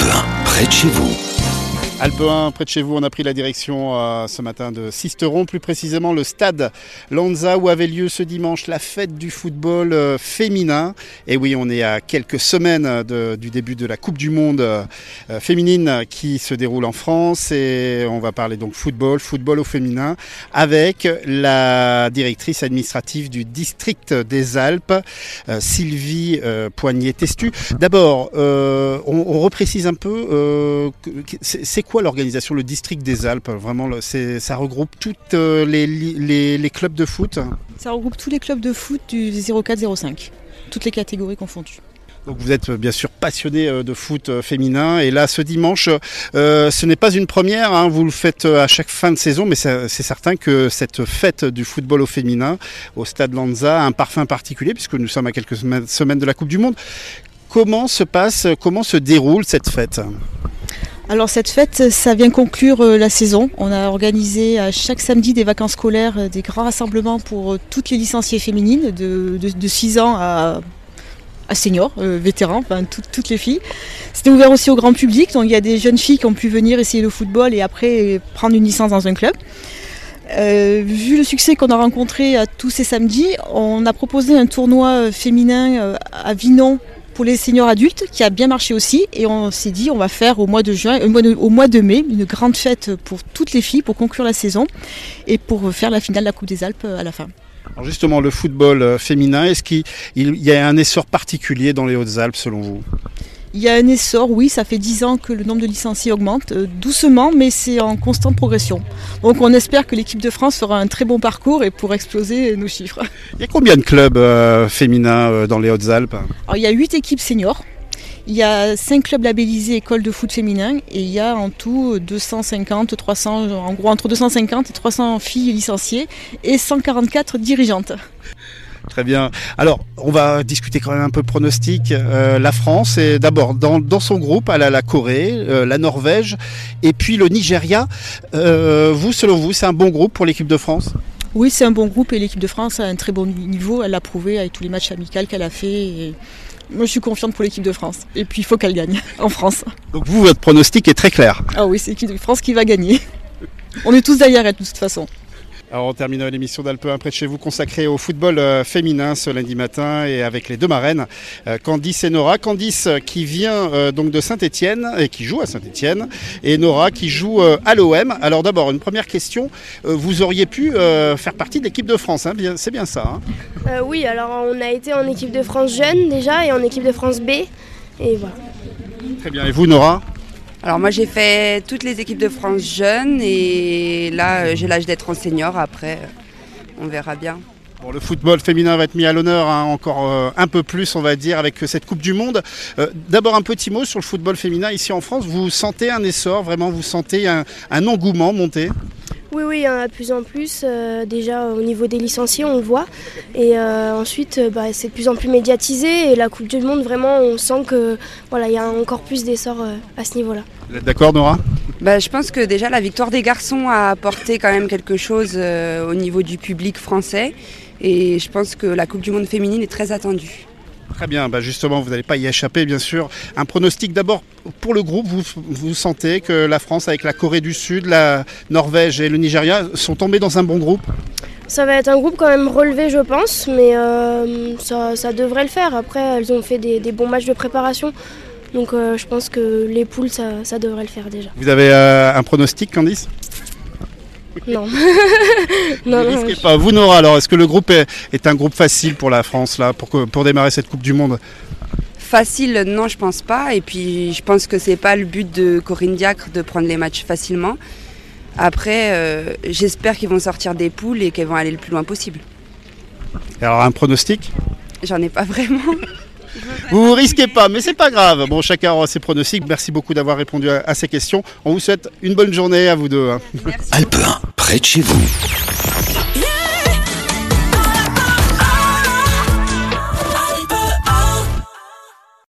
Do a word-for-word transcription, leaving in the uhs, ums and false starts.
Alpe un, près de chez vous. Alpe un, près de chez vous, on a pris la direction euh, ce matin de Sisteron, plus précisément le stade Lanza où avait lieu ce dimanche la fête du football euh, féminin. Et oui, on est à quelques semaines de, du début de la Coupe du Monde euh, féminine qui se déroule en France. Et on va parler donc football, football au féminin, avec la directrice administrative du district des Alpes, euh, Sylvie euh, Poignet-Testu. D'abord, euh, on, on reprécise un peu, euh, c'est, c'est quoi l'organisation, le district des Alpes? Vraiment, c'est, ça regroupe tous euh, les, les, les clubs de foot? Ça regroupe tous les clubs de foot du zéro quatre zéro cinq, toutes les catégories confondues. Donc vous êtes bien sûr passionné de foot féminin et là ce dimanche, euh, ce n'est pas une première, hein, vous le faites à chaque fin de saison, mais c'est, c'est certain que cette fête du football au féminin au stade Lanza a un parfum particulier puisque nous sommes à quelques semaines de la Coupe du Monde. Comment se passe, comment se déroule cette fête ? Alors cette fête, ça vient conclure la saison. On a organisé à chaque samedi des vacances scolaires, des grands rassemblements pour toutes les licenciées féminines de, de, de six ans à, à seniors, euh, vétérans, enfin tout, toutes les filles. C'était ouvert aussi au grand public, donc il y a des jeunes filles qui ont pu venir essayer le football et après prendre une licence dans un club. Euh, vu le succès qu'on a rencontré à tous ces samedis, on a proposé un tournoi féminin à Vinon pour les seniors adultes qui a bien marché aussi et on s'est dit on va faire au mois de juin, au mois de mai une grande fête pour toutes les filles pour conclure la saison et pour faire la finale de la Coupe des Alpes à la fin. Alors justement le football féminin, est-ce qu'il y a un essor particulier dans les Hautes-Alpes selon vous ? Il y a un essor, oui, ça fait dix ans que le nombre de licenciés augmente, euh, doucement, mais c'est en constante progression. Donc on espère que l'équipe de France fera un très bon parcours et pour exploser nos chiffres. Il y a combien de clubs euh, féminins euh, dans les Hautes-Alpes ? Alors il y a huit équipes seniors, il y a cinq clubs labellisés écoles de foot féminin et il y a en tout deux cent cinquante, trois cents, en gros entre deux cent cinquante et trois cents filles licenciées et cent quarante-quatre dirigeantes. Très bien. Alors, on va discuter quand même un peu pronostic. Euh, la France est d'abord dans, dans son groupe, elle a la Corée, euh, la Norvège et puis le Nigeria. Euh, vous, selon vous, c'est un bon groupe pour l'équipe de France ? Oui, c'est un bon groupe et l'équipe de France a un très bon niveau. Elle l'a prouvé avec tous les matchs amicaux qu'elle a fait. Et moi, je suis confiante pour l'équipe de France. Et puis, il faut qu'elle gagne en France. Donc vous, votre pronostic est très clair ? Ah oui, c'est l'équipe de France qui va gagner. On est tous derrière elle de toute façon. Alors on termine l'émission d'Alpe un près de chez vous consacrée au football euh, féminin ce lundi matin et avec les deux marraines, euh, Candice et Nora. Candice euh, qui vient euh, donc de Saint-Étienne et qui joue à Saint-Étienne et Nora qui joue euh, à l'O M. Alors d'abord une première question, euh, vous auriez pu euh, faire partie de l'équipe de France, hein, bien, c'est bien ça hein euh, Oui, alors on a été en équipe de France jeune déjà et en équipe de France B et voilà. Très bien, et vous Nora ? Alors moi j'ai fait toutes les équipes de France jeunes et là j'ai l'âge d'être en senior, après on verra bien. Bon, le football féminin va être mis à l'honneur hein, encore euh, un peu plus on va dire avec cette Coupe du Monde. Euh, d'abord un petit mot sur le football féminin ici en France, vous sentez un essor, vraiment vous sentez un, un engouement monter ? Oui, oui, il y en a de plus en plus. Euh, déjà au niveau des licenciés, on le voit. Et euh, ensuite, euh, bah, c'est de plus en plus médiatisé. Et la Coupe du Monde, vraiment, on sent que voilà, y a encore plus d'essor euh, à ce niveau-là. Vous êtes d'accord, Nora ? Bah, je pense que déjà la victoire des garçons a apporté quand même quelque chose euh, au niveau du public français. Et je pense que la Coupe du Monde féminine est très attendue. Très bien, bah justement, vous n'allez pas y échapper, bien sûr. Un pronostic d'abord pour le groupe, vous, vous sentez que la France, avec la Corée du Sud, la Norvège et le Nigeria, sont tombés dans un bon groupe ? Ça va être un groupe quand même relevé, je pense, mais euh, ça, ça devrait le faire. Après, elles ont fait des, des bons matchs de préparation, donc euh, je pense que les poules, ça, ça devrait le faire déjà. Vous avez euh, un pronostic, Candice ? Non. non, ne risquez pas. Vous Nora, alors est-ce que le groupe est, est un groupe facile pour la France là, pour, pour démarrer cette Coupe du Monde ? Facile, non je pense pas. Et puis je pense que c'est pas le but de Corinne Diacre de prendre les matchs facilement. Après, euh, j'espère qu'ils vont sortir des poules et qu'elles vont aller le plus loin possible. Et alors un pronostic ? J'en ai pas vraiment. Vous ne risquez pas, mais c'est pas grave. Bon, chacun aura ses pronostics. Merci beaucoup d'avoir répondu à, à ces questions. On vous souhaite une bonne journée à vous deux. Hein. Alpe un, près de chez vous.